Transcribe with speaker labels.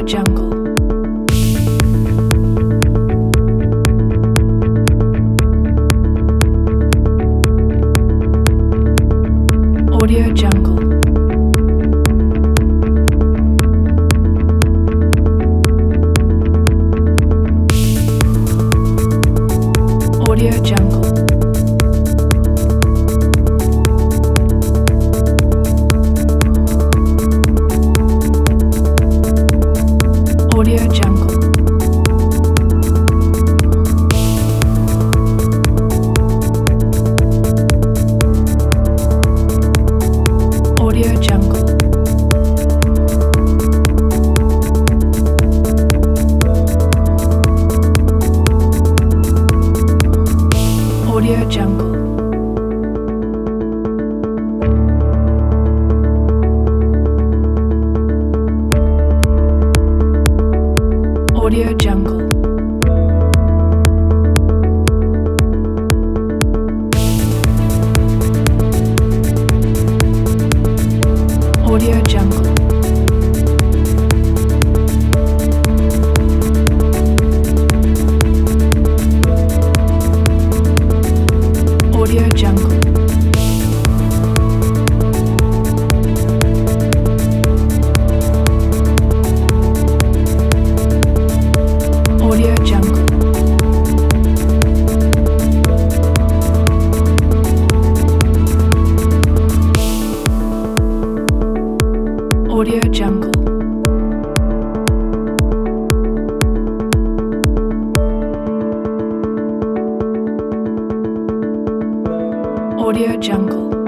Speaker 1: Jungle. Audio Jungle. Audio Jungle. Audio Jungle. Audio Jungle. Audio Jungle. Audio Jungle. Audio Jungle. Audio Jungle. Audio Jungle. Audio Jungle. Audio Jungle.